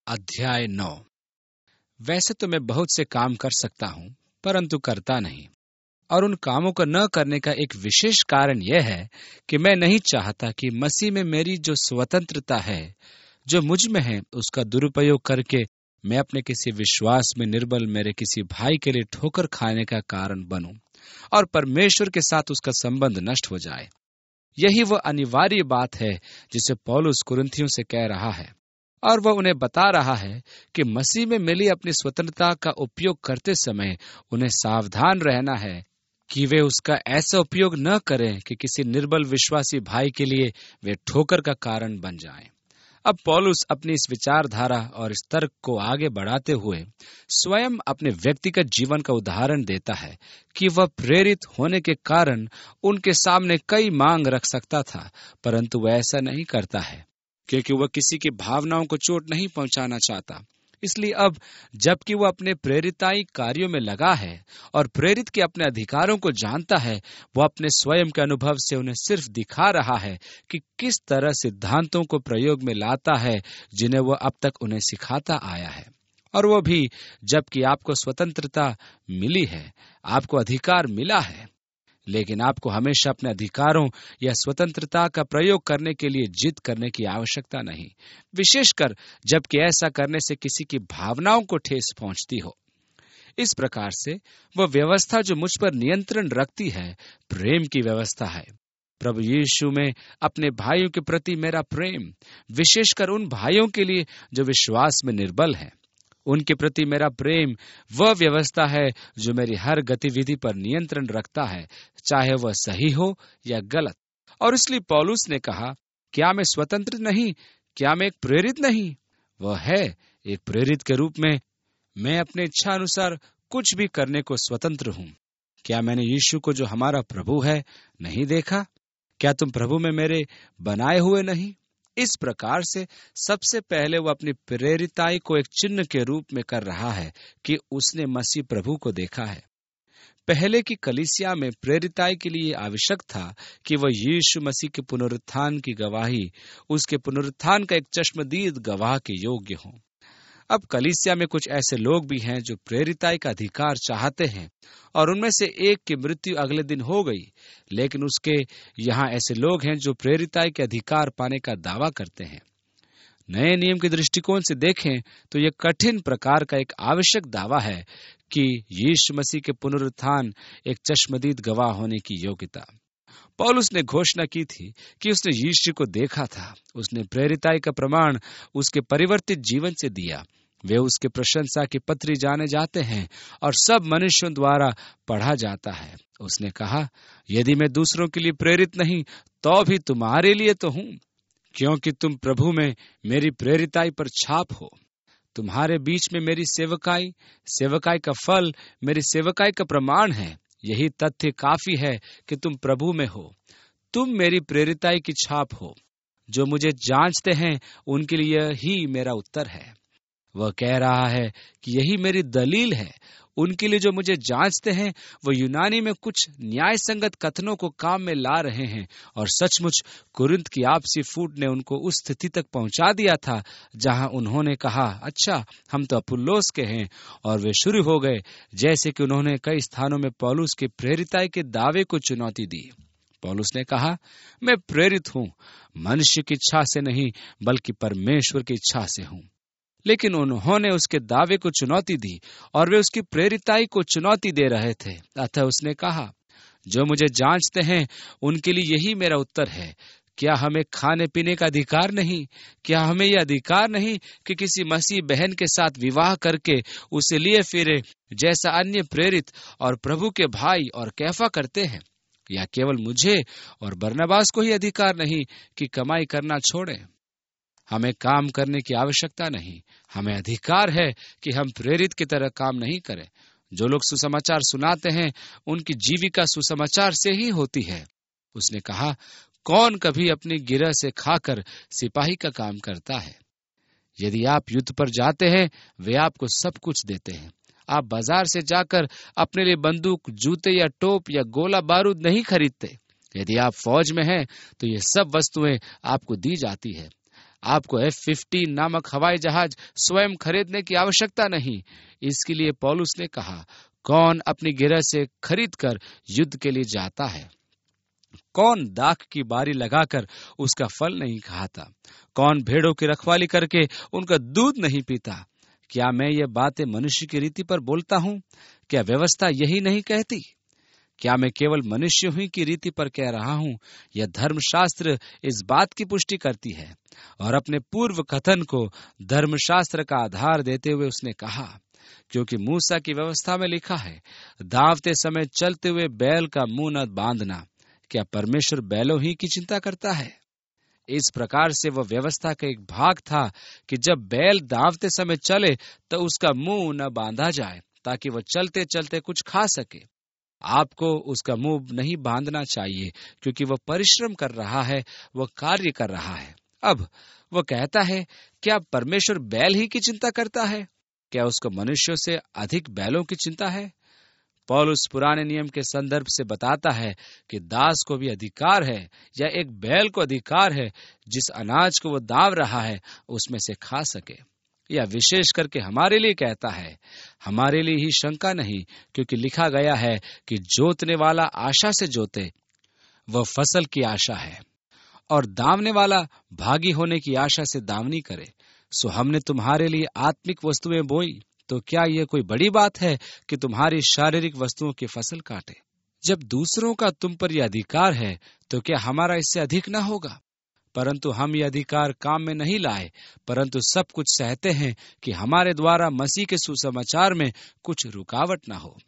अध्याय 9। वैसे तो मैं बहुत से काम कर सकता हूँ, परंतु करता नहीं। और उन कामों को न करने का एक विशेष कारण यह है कि मैं नहीं चाहता कि मसीह में मेरी जो स्वतंत्रता है, जो मुझ में है, उसका दुरुपयोग करके मैं अपने किसी विश्वास में निर्बल मेरे किसी भाई के लिए ठोकर खाने का कारण बनूं और परमेश्वर के साथ उसका संबंध नष्ट हो जाए। यही वह अनिवार्य बात है जिसे पौलुस कुरिन्थियों से कह रहा है, और वह उन्हें बता रहा है कि मसीह में मिली अपनी स्वतंत्रता का उपयोग करते समय उन्हें सावधान रहना है कि वे उसका ऐसा उपयोग न करें कि किसी निर्बल विश्वासी भाई के लिए वे ठोकर का कारण बन जाएं। अब पौलुस अपनी इस विचारधारा और इस तर्क को आगे बढ़ाते हुए स्वयं अपने व्यक्तिगत जीवन का उदाहरण देता है कि वह प्रेरित होने के कारण उनके सामने कई मांग रख सकता था, परंतु वह ऐसा नहीं करता है क्योंकि वह किसी की भावनाओं को चोट नहीं पहुंचाना चाहता। इसलिए अब जबकि वह अपने प्रेरिताई कार्यों में लगा है और प्रेरित के अपने अधिकारों को जानता है, वह अपने स्वयं के अनुभव से उन्हें सिर्फ दिखा रहा है कि किस तरह सिद्धांतों को प्रयोग में लाता है जिन्हें वह अब तक उन्हें सिखाता आया है। और वह भी जबकि आपको स्वतंत्रता मिली है, आपको अधिकार मिला है, लेकिन आपको हमेशा अपने अधिकारों या स्वतंत्रता का प्रयोग करने के लिए जिद करने की आवश्यकता नहीं, विशेषकर जबकि ऐसा करने से किसी की भावनाओं को ठेस पहुंचती हो। इस प्रकार से वह व्यवस्था जो मुझ पर नियंत्रण रखती है, प्रेम की व्यवस्था है। प्रभु यीशु में अपने भाइयों के प्रति मेरा प्रेम, विशेषकर उन भाइयों के लिए जो विश्वास में निर्बल हैं, उनके प्रति मेरा प्रेम वह व्यवस्था है जो मेरी हर गतिविधि पर नियंत्रण रखता है, चाहे वह सही हो या गलत। और इसलिए पौलुस ने कहा, क्या मैं स्वतंत्र नहीं? क्या मैं एक प्रेरित नहीं? वह है, एक प्रेरित के रूप में मैं अपने इच्छा अनुसार कुछ भी करने को स्वतंत्र हूँ। क्या मैंने यीशु को जो हमारा प्रभु है नहीं देखा? क्या तुम प्रभु में मेरे बनाए हुए नहीं? इस प्रकार से सबसे पहले वह अपनी प्रेरिताई को एक चिन्ह के रूप में कर रहा है कि उसने मसीह प्रभु को देखा है। पहले की कलीसिया में प्रेरिताई के लिए आवश्यक था कि वह यीशु मसीह के पुनरुत्थान की गवाही, उसके पुनरुत्थान का एक चश्मदीद गवाह के योग्य हों। अब कलीसिया में कुछ ऐसे लोग भी हैं जो प्रेरिताई का अधिकार चाहते हैं, और उनमें से एक की मृत्यु अगले दिन हो गई, लेकिन उसके यहाँ ऐसे लोग हैं जो प्रेरिताई के अधिकार पाने का दावा करते हैं। नए नियम के दृष्टिकोण से देखें तो यह कठिन प्रकार का एक आवश्यक दावा है कि यीशु मसीह के पुनरुत्थान एक चश्मदीद गवाह होने की योग्यता। पौलुस ने घोषणा की थी कि उसने यीशु को देखा था। उसने प्रेरिताई का प्रमाण उसके परिवर्तित जीवन से दिया। वे उसके प्रशंसा की पत्री जाने जाते हैं और सब मनुष्यों द्वारा पढ़ा जाता है। उसने कहा, यदि मैं दूसरों के लिए प्रेरित नहीं तो भी तुम्हारे लिए तो हूं, क्योंकि तुम प्रभु में मेरी प्रेरिताई पर छाप हो। तुम्हारे बीच में मेरी सेवकाई का फल मेरी सेवकाई का प्रमाण है। यही तथ्य काफी है कि तुम प्रभु में हो। तुम मेरी प्रेरिताई की छाप हो। जो मुझे जांचते हैं उनके लिए ही मेरा उत्तर है। वह कह रहा है कि यही मेरी दलील है। उनके लिए जो मुझे जांचते हैं वह यूनानी में कुछ न्याय संगत कथनों को काम में ला रहे हैं, और सचमुच कुरिन्थ की आपसी फूट ने उनको उस स्थिति तक पहुंचा दिया था जहां उन्होंने कहा, अच्छा हम तो अपुल्लोस के हैं, और वे शुरू हो गए जैसे कि उन्होंने कई स्थानों में पौलुस के प्रेरिताई के दावे को चुनौती दी। पौलुस ने कहा, मैं प्रेरित हूं, मनुष्य की इच्छा से नहीं बल्कि परमेश्वर की इच्छा से हूं। लेकिन उन्होंने उसके दावे को चुनौती दी और वे उसकी प्रेरिताई को चुनौती दे रहे थे। अतः उसने कहा, जो मुझे जांचते हैं उनके लिए यही मेरा उत्तर है। क्या हमें खाने पीने का अधिकार नहीं? क्या हमें यह अधिकार नहीं कि किसी मसीह बहन के साथ विवाह करके उसे लिए फिरे, जैसा अन्य प्रेरित और प्रभु के भाई और कैफा करते हैं? या केवल मुझे और बरनबास को ही अधिकार नहीं कि कमाई करना छोड़े? हमें काम करने की आवश्यकता नहीं, हमें अधिकार है कि हम प्रेरित की तरह काम नहीं करें। जो लोग सुसमाचार सुनाते हैं उनकी जीविका सुसमाचार से ही होती है। उसने कहा, कौन कभी अपनी गिरह से खाकर सिपाही का काम करता है? यदि आप युद्ध पर जाते हैं वे आपको सब कुछ देते हैं। आप बाजार से जाकर अपने लिए बंदूक, जूते या टोप या गोला बारूद नहीं खरीदते। यदि आप फौज में हैं तो ये सब वस्तुएं आपको दी जाती है। आपको F-15 नामक हवाई जहाज स्वयं खरीदने की आवश्यकता नहीं। इसके लिए पौलुस ने कहा, कौन अपनी गिरह से खरीद कर युद्ध के लिए जाता है? कौन दाख की बारी लगाकर उसका फल नहीं खाता? कौन भेड़ों की रखवाली करके उनका दूध नहीं पीता? क्या मैं ये बातें मनुष्य की रीति पर बोलता हूँ? क्या व्यवस्था यही नहीं कहती? क्या मैं केवल मनुष्य ही की रीति पर कह रहा हूँ? यह धर्मशास्त्र इस बात की पुष्टि करती है। और अपने पूर्व कथन को धर्मशास्त्र का आधार देते हुए उसने कहा, क्योंकि मूसा की व्यवस्था में लिखा है, दावते समय चलते हुए बैल का मुंह न बांधना। क्या परमेश्वर बैलों ही की चिंता करता है? इस प्रकार से वह व्यवस्था का एक भाग था कि जब बैल दावते समय चले तो उसका मुंह न बांधा जाए, ताकि वह चलते चलते कुछ खा सके। आपको उसका मुंह नहीं बांधना चाहिए, क्योंकि वह परिश्रम कर रहा है, वह कार्य कर रहा है। अब वह कहता है, क्या परमेश्वर बैल ही की चिंता करता है? क्या उसको मनुष्यों से अधिक बैलों की चिंता है? पौलुस पुराने नियम के संदर्भ से बताता है कि दास को भी अधिकार है, या एक बैल को अधिकार है, जिस अनाज को वो दाव रहा है उसमें से खा सके। या विशेष करके हमारे लिए कहता है, हमारे लिए ही शंका नहीं, क्योंकि लिखा गया है कि जोतने वाला आशा से जोते, वह फसल की आशा है, और दावने वाला भागी होने की आशा से दावनी करे। सो हमने तुम्हारे लिए आत्मिक वस्तुएं बोई, तो क्या यह कोई बड़ी बात है कि तुम्हारी शारीरिक वस्तुओं की फसल काटे? जब दूसरों का तुम पर यह अधिकार है, तो क्या हमारा इससे अधिक न होगा? परंतु हम ये अधिकार काम में नहीं लाए, परंतु सब कुछ सहते हैं कि हमारे द्वारा मसीह के सुसमाचार में कुछ रुकावट न हो।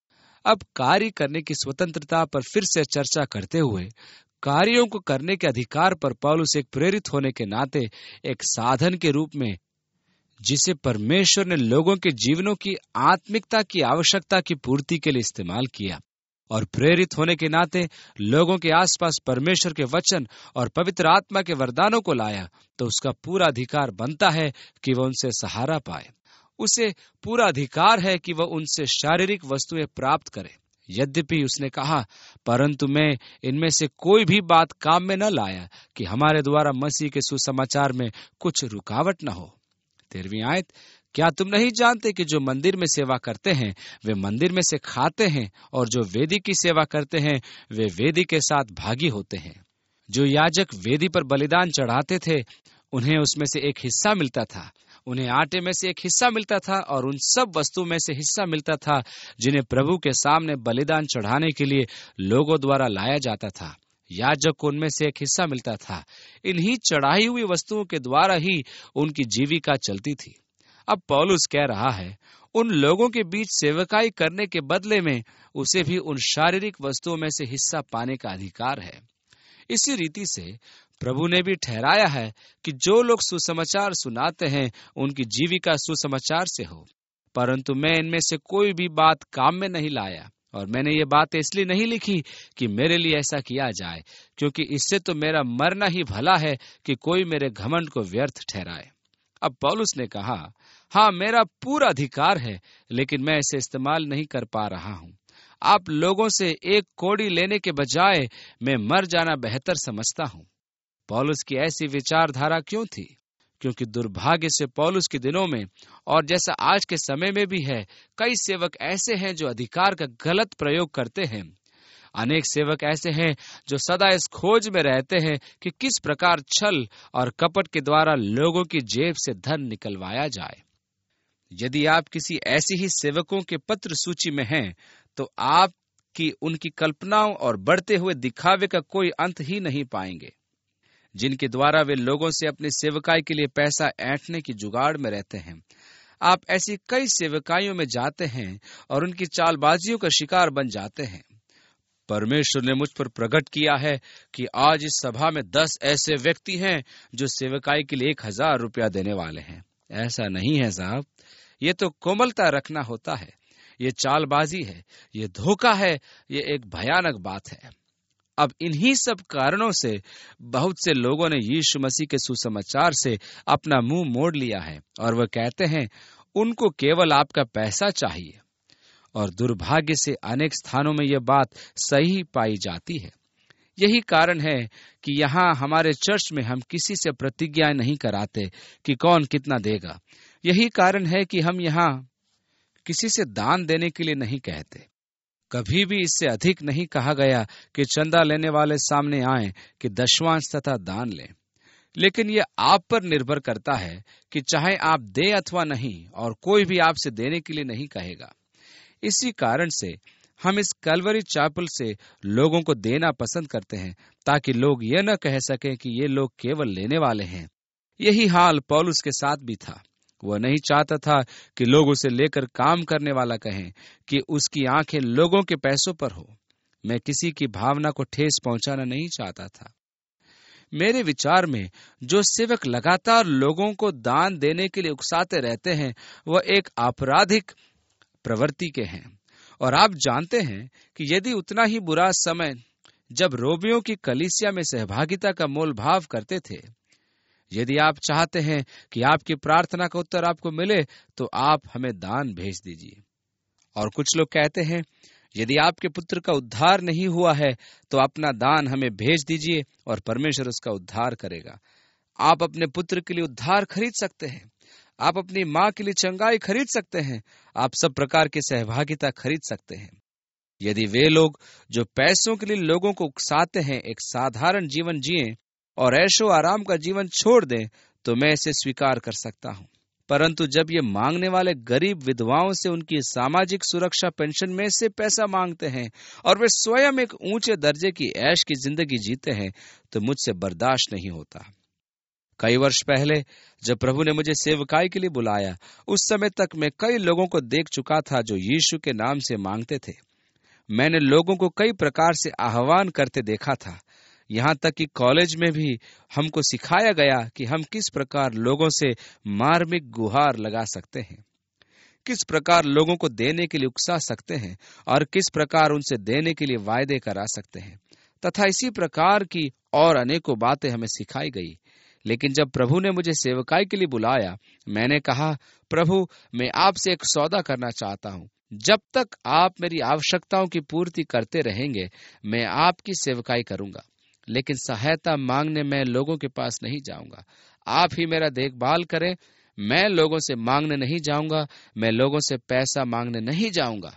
अब कार्य करने की स्वतंत्रता पर फिर से चर्चा करते हुए, कार्यों को करने के अधिकार पर पौलुस एक प्रेरित होने के नाते एक साधन के रूप में, जिसे परमेश्वर ने लोगों के जीवनों की आत्मिकता की आवश्यकता की पूर्ति के लिए इस्तेमाल किया, और प्रेरित होने के नाते लोगों के आसपास परमेश्वर के वचन और पवित्र आत्मा के वरदानों को लाया, तो उसका पूरा अधिकार बनता है कि वह उनसे सहारा पाए। उसे पूरा अधिकार है कि वह उनसे शारीरिक वस्तुएं प्राप्त करे। यद्यपि उसने कहा, परंतु मैं इनमें से कोई भी बात काम में न लाया कि हमारे द्वारा मसीह के सुसमाचार में कुछ रुकावट न हो। 13वीं आयत, क्या तुम नहीं जानते कि जो मंदिर में सेवा करते हैं वे मंदिर में से खाते हैं, और जो वेदी की सेवा करते हैं वे वेदी के साथ भागी होते हैं? जो याजक वेदी पर बलिदान चढ़ाते थे, उन्हें उसमें से एक हिस्सा मिलता था। उन्हें आटे में से एक हिस्सा मिलता था, और उन सब वस्तु में से हिस्सा मिलता था जिन्हें प्रभु के सामने बलिदान चढ़ाने के लिए लोगों द्वारा लाया जाता था। याजक को उनमें से एक हिस्सा मिलता था। इन्हीं चढ़ाई हुई वस्तुओं के द्वारा ही उनकी जीविका चलती थी। अब पौलुस कह रहा है, उन लोगों के बीच सेवकाई करने के बदले में उसे भी उन शारीरिक वस्तुओं में से हिस्सा पाने का अधिकार है। इसी रीति से प्रभु ने भी ठहराया है कि जो लोग सुसमाचार सुनाते हैं उनकी जीविका सुसमाचार से हो। परंतु मैं इनमें से कोई भी बात काम में नहीं लाया, और मैंने ये बात इसलिए नहीं लिखी कि मेरे लिए ऐसा किया जाए, क्योंकि इससे तो मेरा मरना ही भला है कि कोई मेरे घमंड को व्यर्थ ठहराए। अब पौलुस ने कहा, हाँ, मेरा पूरा अधिकार है, लेकिन मैं इसे इस्तेमाल नहीं कर पा रहा हूँ। आप लोगों से एक कौड़ी लेने के बजाय मैं मर जाना बेहतर समझता हूँ। पौलुस की ऐसी विचारधारा क्यों थी? क्योंकि दुर्भाग्य से पौलुस के दिनों में, और जैसा आज के समय में भी है, कई सेवक ऐसे हैं जो अधिकार का गलत प्रयोग करते हैं। अनेक सेवक ऐसे हैं जो सदा इस खोज में रहते हैं कि किस प्रकार छल और कपट के द्वारा लोगों की जेब से धन निकलवाया जाए। यदि आप किसी ऐसी ही सेवकों के पत्र सूची में हैं, तो आप की उनकी कल्पनाओं और बढ़ते हुए दिखावे का कोई अंत ही नहीं पाएंगे, जिनके द्वारा वे लोगों से अपनी सेवकाई के लिए पैसा ऐंठने की जुगाड़ में रहते हैं। आप ऐसी कई सेवकाइयों में जाते हैं और उनकी चालबाजियों का शिकार बन जाते हैं। परमेश्वर ने मुझ पर प्रकट किया है कि आज इस सभा में 10 ऐसे व्यक्ति हैं जो सेवकाई के लिए 1000 रुपया देने वाले हैं। ऐसा नहीं है साहब, ये तो कोमलता रखना होता है, ये चालबाजी है, ये धोखा है, ये एक भयानक बात है। अब इन्हीं सब कारणों से बहुत से लोगों ने यीशु मसीह के सुसमाचार से अपना मुंह मोड़ लिया है, और वह कहते हैं उनको केवल आपका पैसा चाहिए। और दुर्भाग्य से अनेक स्थानों में यह बात सही पाई जाती है। यही कारण है कि यहाँ हमारे चर्च में हम किसी से प्रतिज्ञा नहीं कराते कि कौन कितना देगा। यही कारण है कि हम यहाँ किसी से दान देने के लिए नहीं कहते। कभी भी इससे अधिक नहीं कहा गया कि चंदा लेने वाले सामने आए कि दशवांश तथा दान लें। लेकिन यह आप पर निर्भर करता है कि चाहे आप दे अथवा नहीं, और कोई भी आपसे देने के लिए नहीं कहेगा। इसी कारण से हम इस कैलवरी चैपल से लोगों को देना पसंद करते हैं, ताकि लोग ये न कह सकें कि ये लोग केवल लेने वाले हैं। यही हाल पौलुस के साथ भी था। वह नहीं चाहता था कि लोग उसे लेकर काम करने वाला कहें कि उसकी आंखें लोगों के पैसों पर हो। मैं किसी की भावना को ठेस पहुंचाना नहीं चाहता था। मेरे विचार में जो सेवक लगातार लोगों को दान देने के लिए उकसाते रहते हैं, वह एक आपराधिक प्रवृत्ति के हैं। और आप जानते हैं कि यदि उतना ही बुरा समय जब रोमियों की कलीसिया में सहभागिता का मोल भाव करते थे, यदि आप चाहते हैं कि आपकी प्रार्थना का उत्तर आपको मिले, तो आप हमें दान भेज दीजिए। और कुछ लोग कहते हैं, यदि आपके पुत्र का उद्धार नहीं हुआ है तो अपना दान हमें भेज दीजिए और परमेश्वर उसका उद्धार करेगा। आप अपने पुत्र के लिए उद्धार खरीद सकते हैं, आप अपनी माँ के लिए चंगाई खरीद सकते हैं, आप सब प्रकार की सहभागिता खरीद सकते हैं। यदि वे लोग जो पैसों के लिए लोगों को उकसाते हैं एक साधारण जीवन जिएं और ऐशो आराम का जीवन छोड़ दें, तो मैं इसे स्वीकार कर सकता हूं। परंतु जब ये मांगने वाले गरीब विधवाओं से उनकी सामाजिक सुरक्षा पेंशन में से पैसा मांगते हैं और वे स्वयं एक ऊंचे दर्जे की ऐश की जिंदगी जीते हैं, तो मुझसे बर्दाश्त नहीं होता। कई वर्ष पहले जब प्रभु ने मुझे सेवकाई के लिए बुलाया, उस समय तक मैं कई लोगों को देख चुका था जो यीशु के नाम से मांगते थे। मैंने लोगों को कई प्रकार से आह्वान करते देखा था। यहाँ तक कि कॉलेज में भी हमको सिखाया गया कि हम किस प्रकार लोगों से मार्मिक गुहार लगा सकते हैं, किस प्रकार लोगों को देने के लिए उकसा सकते हैं और किस प्रकार उनसे देने के लिए वायदे करा सकते हैं, तथा इसी प्रकार की और अनेकों बातें हमें सिखाई गई। लेकिन जब प्रभु ने मुझे सेवकाई के लिए बुलाया, मैंने कहा, प्रभु, मैं आपसे एक सौदा करना चाहता हूँ। जब तक आप मेरी आवश्यकताओं की पूर्ति करते रहेंगे, मैं आपकी सेवकाई करूंगा, लेकिन सहायता मांगने मैं लोगों के पास नहीं जाऊंगा। आप ही मेरा देखभाल करें। मैं लोगों से मांगने नहीं जाऊंगा, मैं लोगों से पैसा मांगने नहीं जाऊंगा।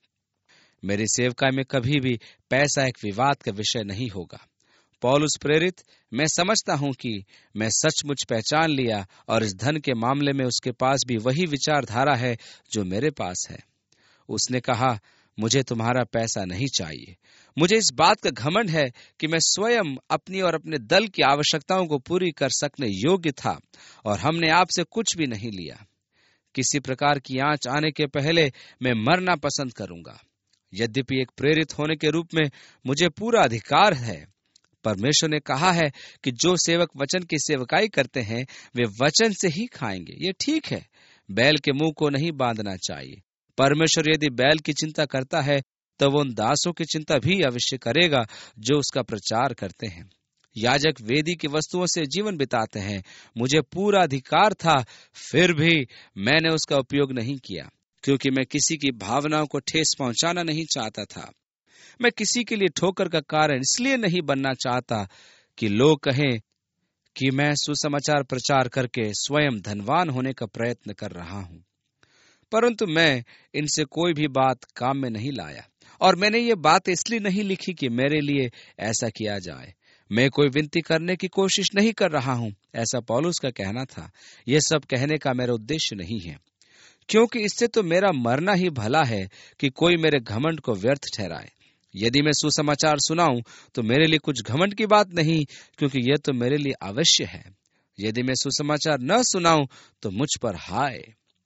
मेरी सेवकाई में कभी भी पैसा एक विवाद का विषय नहीं होगा। पौलुस प्रेरित, मैं समझता हूं कि मैं सचमुच पहचान लिया और इस धन के मामले में उसके पास भी वही विचारधारा है जो मेरे पास है। उसने कहा, मुझे तुम्हारा पैसा नहीं चाहिए। मुझे इस बात का घमंड है कि मैं स्वयं अपनी और अपने दल की आवश्यकताओं को पूरी कर सकने योग्य था और हमने आपसे कुछ भी नहीं लिया। किसी प्रकार की आंच आने के पहले मैं मरना पसंद करूंगा। यद्यपि एक प्रेरित होने के रूप में मुझे पूरा अधिकार है। परमेश्वर ने कहा है कि जो सेवक वचन की सेवकाई करते हैं वे वचन से ही खाएंगे। ये ठीक है, बैल के मुंह को नहीं बांधना चाहिए। परमेश्वर यदि बैल की चिंता करता है तो वो उन दासों की चिंता भी अवश्य करेगा जो उसका प्रचार करते हैं। याजक वेदी की वस्तुओं से जीवन बिताते हैं। मुझे पूरा अधिकार था, फिर भी मैंने उसका उपयोग नहीं किया, क्योंकि मैं किसी की भावनाओं को ठेस पहुंचाना नहीं चाहता था। मैं किसी के लिए ठोकर का कारण इसलिए नहीं बनना चाहता कि लोग कहें कि मैं सुसमाचार प्रचार करके स्वयं धनवान होने का प्रयत्न कर रहा हूं। परंतु मैं इनसे कोई भी बात काम में नहीं लाया, और मैंने ये बात इसलिए नहीं लिखी कि मेरे लिए ऐसा किया जाए। मैं कोई विनती करने की कोशिश नहीं कर रहा हूं, ऐसा पौलुस का कहना था। यह सब कहने का मेरा उद्देश्य नहीं है, क्योंकि इससे तो मेरा मरना ही भला है कि कोई मेरे घमंड को व्यर्थ ठहराए। यदि मैं सुसमाचार सुनाऊं तो मेरे लिए कुछ घमंड की बात नहीं, क्योंकि यह तो मेरे लिए अवश्य है। यदि मैं सुसमाचार न सुनाऊं तो मुझ पर हाय।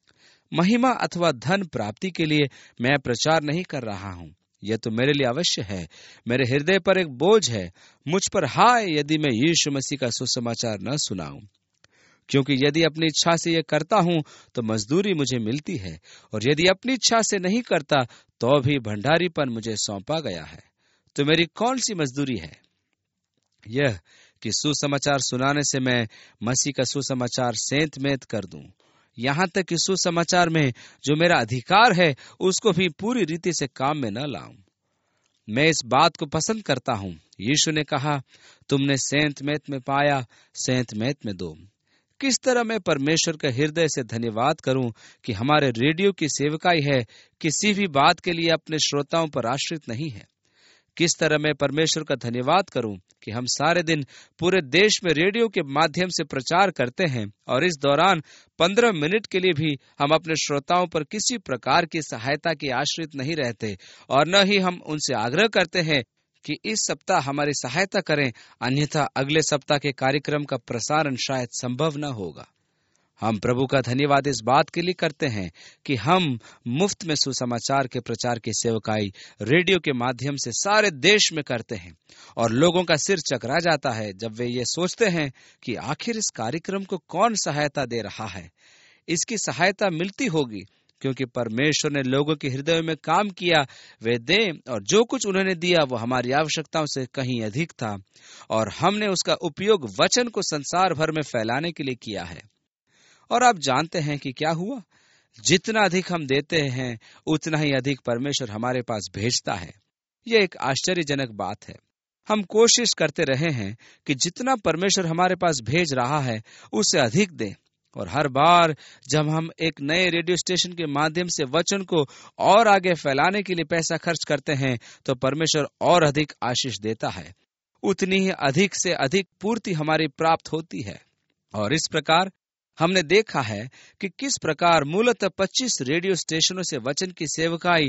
महिमा अथवा धन प्राप्ति के लिए मैं प्रचार नहीं कर रहा हूं, यह तो मेरे लिए अवश्य है। मेरे हृदय पर एक बोझ है, मुझ पर हाय यदि मैं यीशु मसीह का सुसमाचार न सुनाऊं। क्योंकि यदि अपनी इच्छा से यह करता हूं तो मजदूरी मुझे मिलती है, और यदि अपनी इच्छा से नहीं करता तो भी भंडारीपन मुझे सौंपा गया है। तो मेरी कौन सी मजदूरी है? यह कि सुसमाचार सुनाने से मैं मसीह का सुसमाचार सेंत मेंत कर दूं, यहाँ तक कि सुसमाचार में जो मेरा अधिकार है उसको भी पूरी रीति से काम में न लाऊं। मैं इस बात को पसंद करता हूँ। यीशु ने कहा, तुमने सेंत मेत में पाया, सेंत मेत में दो। किस तरह मैं परमेश्वर का हृदय से धन्यवाद करूं कि हमारे रेडियो की सेवकाई है किसी भी बात के लिए अपने श्रोताओं पर आश्रित नहीं है। किस तरह मैं परमेश्वर का धन्यवाद करूं कि हम सारे दिन पूरे देश में रेडियो के माध्यम से प्रचार करते हैं और इस दौरान 15 मिनट के लिए भी हम अपने श्रोताओं पर किसी प्रकार की सहायता के आश्रित नहीं रहते और न ही हम उनसे आग्रह करते हैं कि इस सप्ताह हमारी सहायता करें, अन्यथा अगले सप्ताह के कार्यक्रम का प्रसारण शायद संभव न होगा। हम प्रभु का धन्यवाद इस बात के लिए करते हैं कि हम मुफ्त में सुसमाचार के प्रचार की सेवकाई रेडियो के माध्यम से सारे देश में करते हैं और लोगों का सिर चकरा जाता है जब वे ये सोचते हैं कि आखिर इस कार्यक्रम को कौन सहायता दे रहा है। इसकी सहायता मिलती होगी क्योंकि परमेश्वर ने लोगों के हृदयों में काम किया। वे दें, और जो कुछ उन्होंने दिया वो हमारी आवश्यकताओं से कहीं अधिक था और हमने उसका उपयोग वचन को संसार भर में फैलाने के लिए किया है। और आप जानते हैं कि क्या हुआ? जितना अधिक हम देते हैं उतना ही अधिक परमेश्वर हमारे पास भेजता है। यह एक आश्चर्यजनक बात है। हम कोशिश करते रहे हैं कि जितना परमेश्वर हमारे पास भेज रहा है उससे अधिक दें, और हर बार जब हम एक नए रेडियो स्टेशन के माध्यम से वचन को और आगे फैलाने के लिए पैसा खर्च करते हैं तो परमेश्वर और अधिक आशीष देता है। उतनी ही अधिक से अधिक पूर्ति हमारी प्राप्त होती है। और इस प्रकार हमने देखा है कि किस प्रकार मूलतः 25 रेडियो स्टेशनों से वचन की सेवकाई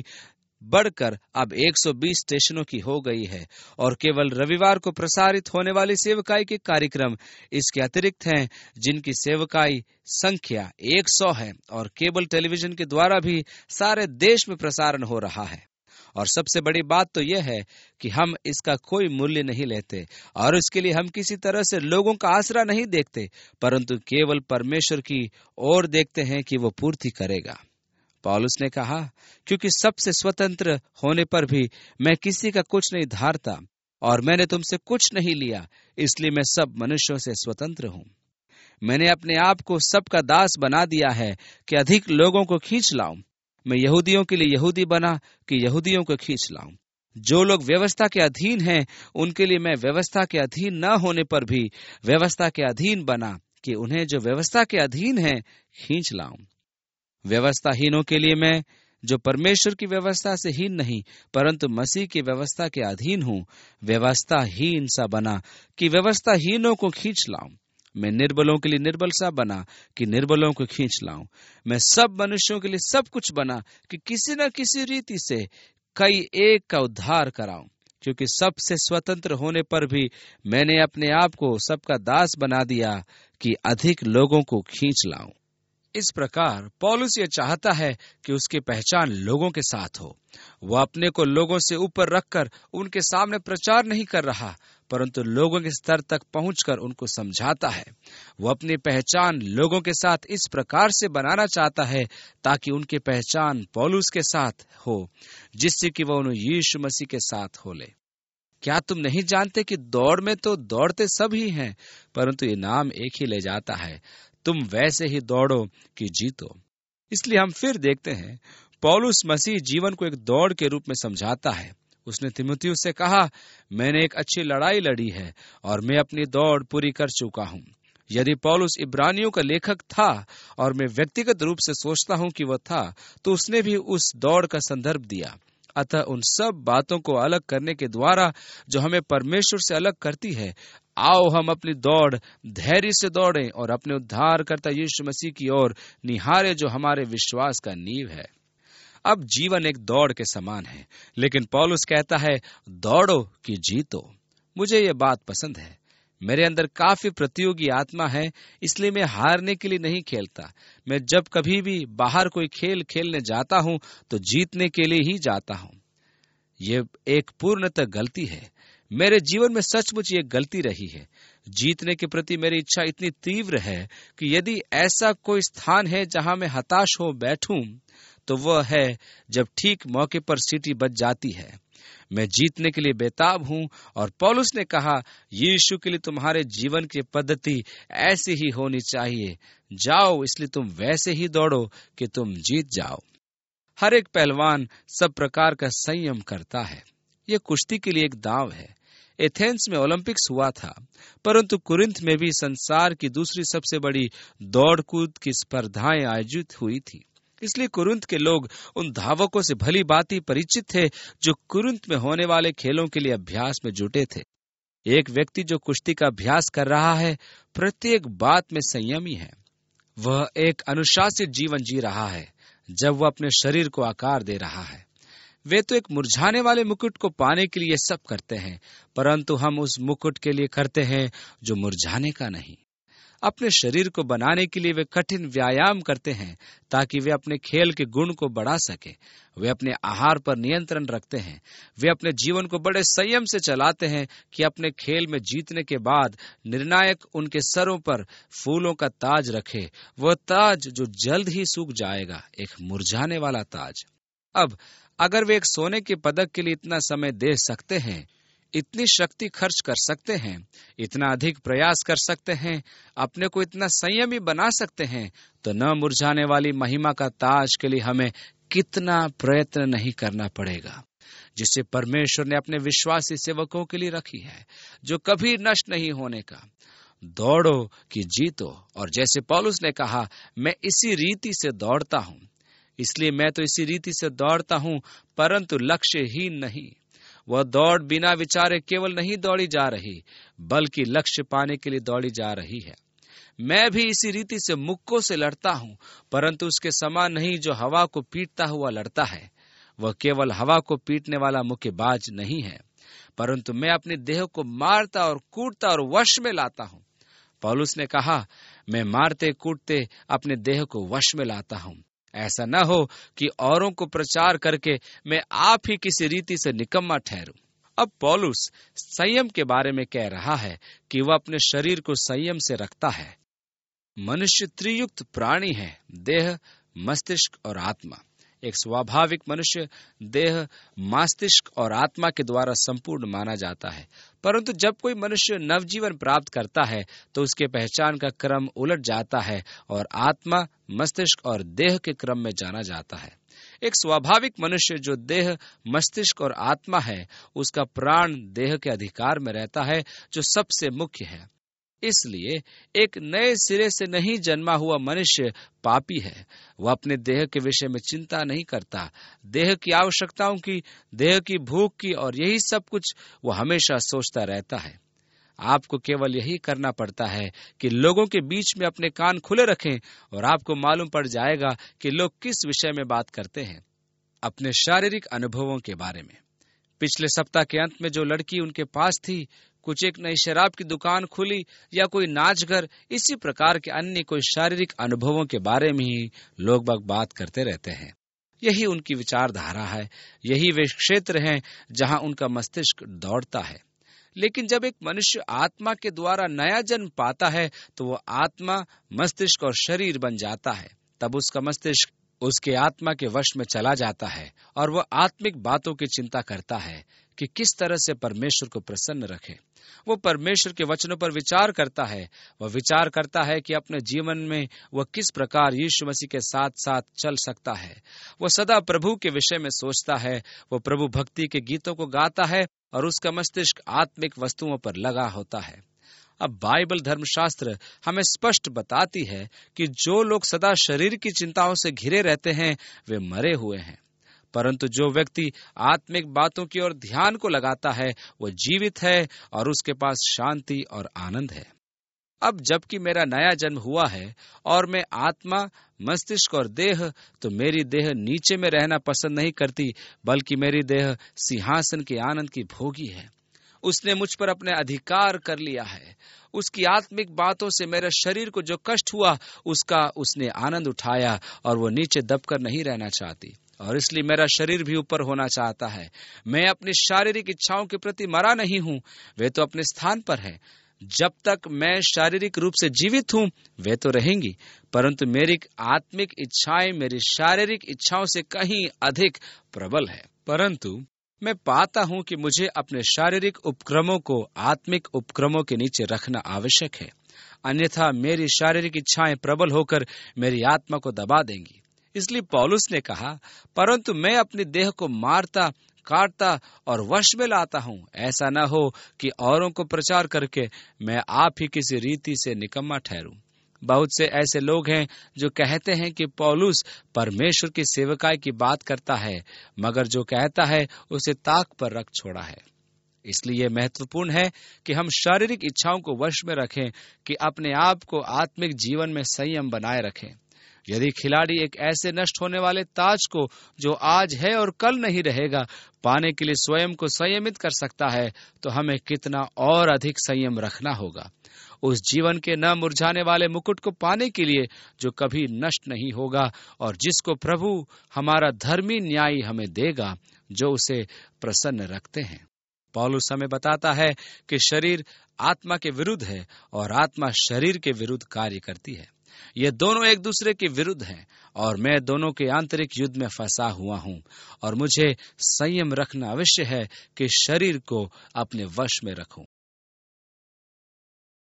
बढ़कर अब 120 स्टेशनों की हो गई है और केवल रविवार को प्रसारित होने वाली सेवकाई के कार्यक्रम इसके अतिरिक्त हैं, जिनकी सेवकाई संख्या 100 है और केबल टेलीविजन के द्वारा भी सारे देश में प्रसारण हो रहा है। और सबसे बड़ी बात तो यह है कि हम इसका कोई मूल्य नहीं लेते और इसके लिए हम किसी तरह से लोगों का आसरा नहीं देखते, परंतु केवल परमेश्वर की ओर देखते हैं कि वो पूर्ति करेगा। पौलुस ने कहा, क्योंकि सबसे स्वतंत्र होने पर भी मैं किसी का कुछ नहीं धारता और मैंने तुमसे कुछ नहीं लिया, इसलिए मैं सब मनुष्यों से स्वतंत्र हूँ। मैंने अपने आप को सबका दास बना दिया है कि अधिक लोगों को खींच लाऊं। मैं यहूदियों के लिए यहूदी बना कि यहूदियों को खींच लाऊं। जो लोग व्यवस्था के अधीन हैं उनके लिए मैं व्यवस्था के अधीन न होने पर भी व्यवस्था के अधीन बना कि उन्हें जो व्यवस्था के अधीन हैं खींच लाऊं। व्यवस्थाहीनों के लिए मैं, जो परमेश्वर की व्यवस्था से हीन नहीं परंतु मसीह की व्यवस्था के अधीन हूँ, व्यवस्थाहीन सा बना कि व्यवस्थाहीनों को खींच लाऊं। मैं निर्बलों के लिए निर्बल सा बना कि निर्बलों को खींच लाऊं। मैं सब मनुष्यों के लिए सब कुछ बना कि किसी न किसी रीति से कई एक का उद्धार कराऊं। क्योंकि सबसे स्वतंत्र होने पर भी मैंने अपने आप को सबका दास बना दिया कि अधिक लोगों को खींच लाऊं। इस प्रकार पौलुस ये चाहता है कि उसकी पहचान लोगों के साथ हो। वह अपने को लोगों से ऊपर रखकर उनके सामने प्रचार नहीं कर रहा, परंतु लोगों के स्तर तक पहुंचकर उनको समझाता है। वो अपनी पहचान लोगों के साथ इस प्रकार से बनाना चाहता है ताकि उनकी पहचान पौलुस के साथ हो, जिससे कि वह उन्हें यीशु मसीह के साथ हो ले। क्या तुम नहीं जानते कि दौड़ में तो दौड़ते सब ही हैं, परंतु इनाम एक ही ले जाता है। तुम वैसे ही दौड़ो कि जीतो। इसलिए हम फिर देखते हैं पौलुस मसीह जीवन को एक दौड़ के रूप में समझाता है। उसने तीमुथियुस से कहा, मैंने एक अच्छी लड़ाई लड़ी है और मैं अपनी दौड़ पूरी कर चुका हूँ। यदि पौलुस इब्रानियों का लेखक था और मैं व्यक्तिगत रूप से सोचता हूँ कि वह था, तो उसने भी उस दौड़ का संदर्भ दिया। अतः उन सब बातों को अलग करने के द्वारा जो हमें परमेश्वर से अलग करती है, आओ हम अपनी दौड़ धैर्य से दौड़ें और अपने उद्धारकर्ता यीशु मसीह की ओर निहारे, जो हमारे विश्वास का नींव है। अब जीवन एक दौड़ के समान है, लेकिन पौलुस कहता है दौड़ो कि जीतो। मुझे ये बात पसंद है। मेरे अंदर काफी प्रतियोगी आत्मा है, इसलिए मैं हारने के लिए नहीं खेलता। मैं जब कभी भी बाहर कोई खेल खेलने जाता हूं तो जीतने के लिए ही जाता हूं। ये एक पूर्णतः गलती है। मेरे जीवन में सचमुच ये गलती रही है। जीतने के प्रति मेरी इच्छा इतनी तीव्र है कि यदि ऐसा कोई स्थान है जहां मैं हताश हो बैठूं, तो वह है जब ठीक मौके पर सीटी बज जाती है। मैं जीतने के लिए बेताब हूं और पौलुस ने कहा, यीशु के लिए तुम्हारे जीवन की पद्धति ऐसी ही होनी चाहिए। जाओ, इसलिए तुम वैसे ही दौड़ो कि तुम जीत जाओ। हर एक पहलवान सब प्रकार का संयम करता है। यह कुश्ती के लिए एक दांव है। एथेंस में ओलंपिक्स हुआ था, परंतु कुरिन्थ में भी संसार की दूसरी सबसे बड़ी दौड़ कूद की स्पर्धाएं आयोजित हुई थी। इसलिए कुरिन्थ के लोग उन धावकों से भली भांति परिचित थे जो कुरिन्थ में होने वाले खेलों के लिए अभ्यास में जुटे थे। एक व्यक्ति जो कुश्ती का अभ्यास कर रहा है, प्रत्येक बात में संयमी है। वह एक अनुशासित जीवन जी रहा है जब वह अपने शरीर को आकार दे रहा है। वे तो एक मुरझाने वाले मुकुट को पाने के लिए सब करते हैं, परंतु हम उस मुकुट के लिए करते हैं जो मुरझाने का नहीं। अपने शरीर को बनाने के लिए वे कठिन व्यायाम करते हैं ताकि वे अपने खेल के गुण को बढ़ा सके। वे अपने आहार पर नियंत्रण रखते हैं। वे अपने जीवन को बड़े संयम से चलाते हैं कि अपने खेल में जीतने के बाद निर्णायक उनके सरों पर फूलों का ताज रखे, वह ताज जो जल्द ही सूख जाएगा, एक मुरझाने वाला ताज। अब अगर वे एक सोने के पदक के लिए इतना समय दे सकते हैं, इतनी शक्ति खर्च कर सकते हैं, इतना अधिक प्रयास कर सकते हैं, अपने को इतना संयमी बना सकते हैं, तो न मुरझाने वाली महिमा का ताज के लिए हमें कितना प्रयत्न नहीं करना पड़ेगा, जिसे परमेश्वर ने अपने विश्वासी सेवकों के लिए रखी है, जो कभी नष्ट नहीं होने का। दौड़ो कि जीतो। और जैसे पौलुस ने कहा, मैं इसी रीति से दौड़ता हूं, इसलिए मैं तो इसी रीति से दौड़ता हूं, परंतु लक्ष्यहीन नहीं। वह दौड़ बिना विचारे केवल नहीं दौड़ी जा रही, बल्कि लक्ष्य पाने के लिए दौड़ी जा रही है। मैं भी इसी रीति से मुक्कों से लड़ता हूं, परंतु उसके समान नहीं जो हवा को पीटता हुआ लड़ता है। वह केवल हवा को पीटने वाला मुक्केबाज नहीं है, परंतु मैं अपने देह को मारता और कूटता और वश में लाता हूं। पौलुस ने कहा, मैं मारते कूटते अपने देह को वश में लाता हूं। ऐसा न हो कि औरों को प्रचार करके मैं आप ही किसी रीति से निकम्मा ठहरूं। अब पौलुस संयम के बारे में कह रहा है कि वह अपने शरीर को संयम से रखता है। मनुष्य त्रियुक्त प्राणी है, देह, मस्तिष्क और आत्मा। एक स्वाभाविक मनुष्य देह, मस्तिष्क और आत्मा के द्वारा संपूर्ण माना जाता है, परंतु जब कोई मनुष्य नवजीवन प्राप्त करता है तो उसके पहचान का क्रम उलट जाता है और आत्मा, मस्तिष्क और देह के क्रम में जाना जाता है। एक स्वाभाविक मनुष्य जो देह, मस्तिष्क और आत्मा है, उसका प्राण देह के अधिकार में रहता है, जो सबसे मुख्य है। इसलिए एक नए सिरे से नहीं जन्मा हुआ मनुष्य पापी है। वह अपने देह के विषय में चिंता नहीं करता। देह की आवश्यकताओं की, देह की भूख की और यही सब कुछ वह हमेशा सोचता रहता है। आपको केवल यही करना पड़ता है कि लोगों के बीच में अपने कान खुले रखें और आपको मालूम पड़ जाएगा कि लोग किस विषय में बात करते हैं। अपने शारीरिक अनुभवों के बारे में। पिछले सप्ताह के अंत में जो लड़की उनके पास थी, कुछ एक नई शराब की दुकान खुली या कोई नाच घर, इसी प्रकार के अन्य कोई शारीरिक अनुभवों के बारे में ही लोग बात करते रहते हैं। यही उनकी विचारधारा है, यही वे क्षेत्र हैं जहां उनका मस्तिष्क दौड़ता है। लेकिन जब एक मनुष्य आत्मा के द्वारा नया जन्म पाता है तो वो आत्मा, मस्तिष्क और शरीर बन जाता है। तब उसका मस्तिष्क उसके आत्मा के वश में चला जाता है और वह आत्मिक बातों की चिंता करता है कि किस तरह से परमेश्वर को प्रसन्न रखे। वो परमेश्वर के वचनों पर विचार करता है। वह विचार करता है कि अपने जीवन में वह किस प्रकार यीशु मसीह के साथ साथ चल सकता है। वह सदा प्रभु के विषय में सोचता है। वह प्रभु भक्ति के गीतों को गाता है और उसका मस्तिष्क आत्मिक वस्तुओं पर लगा होता है। अब बाइबल धर्मशास्त्र हमें स्पष्ट बताती है कि जो लोग सदा शरीर की चिंताओं से घिरे रहते हैं वे मरे हुए हैं, परंतु जो व्यक्ति आत्मिक बातों की ओर ध्यान को लगाता है वह जीवित है और उसके पास शांति और आनंद है। अब जबकि मेरा नया जन्म हुआ है और मैं आत्मा, मस्तिष्क और देह, तो मेरी देह नीचे में रहना पसंद नहीं करती, बल्कि मेरी देह सिंहासन के आनंद की भोगी है। उसने मुझ पर अपने अधिकार कर लिया है। उसकी आत्मिक बातों से मेरे शरीर को जो कष्ट हुआ उसका उसने आनंद उठाया और वो नीचे दबकर नहीं रहना चाहती, और इसलिए मेरा शरीर भी ऊपर होना चाहता है। मैं अपनी शारीरिक इच्छाओं के प्रति मरा नहीं हूँ, वे तो अपने स्थान पर है। जब तक मैं शारीरिक रूप से जीवित हूँ वे तो रहेंगी, परंतु मेरी आत्मिक इच्छाएं मेरी शारीरिक इच्छाओं से कहीं अधिक प्रबल है। परंतु मैं पाता हूं कि मुझे अपने शारीरिक उपक्रमों को आत्मिक उपक्रमों के नीचे रखना आवश्यक है, अन्यथा मेरी शारीरिक इच्छाएं प्रबल होकर मेरी आत्मा को दबा देंगी। इसलिए पौलुस ने कहा, परंतु मैं अपने देह को मारता, काटता और वश में लाता हूँ। ऐसा न हो कि औरों को प्रचार करके मैं आप ही किसी रीति से निकम्मा ठहरूं। बहुत से ऐसे लोग हैं जो कहते हैं कि पौलुस परमेश्वर की सेवकाई की बात करता है, मगर जो कहता है उसे ताक पर रख छोड़ा है। इसलिए महत्वपूर्ण है कि हम शारीरिक इच्छाओं को वश में रखें कि अपने आप को आत्मिक जीवन में संयम बनाए रखें। यदि खिलाड़ी एक ऐसे नष्ट होने वाले ताज को, जो आज है और कल नहीं रहेगा, पाने के लिए स्वयं को संयमित कर सकता है, तो हमें कितना और अधिक संयम रखना होगा उस जीवन के न मुरझाने वाले मुकुट को पाने के लिए, जो कभी नष्ट नहीं होगा और जिसको प्रभु हमारा धर्मी न्यायी हमें देगा, जो उसे प्रसन्न रखते हैं। पौलुस हमें बताता है कि शरीर आत्मा के विरुद्ध है और आत्मा शरीर के विरुद्ध कार्य करती है। ये दोनों एक दूसरे के विरुद्ध हैं और मैं दोनों के आंतरिक युद्ध में फंसा हुआ हूँ और मुझे संयम रखना अवश्य है कि शरीर को अपने वश में रखूं।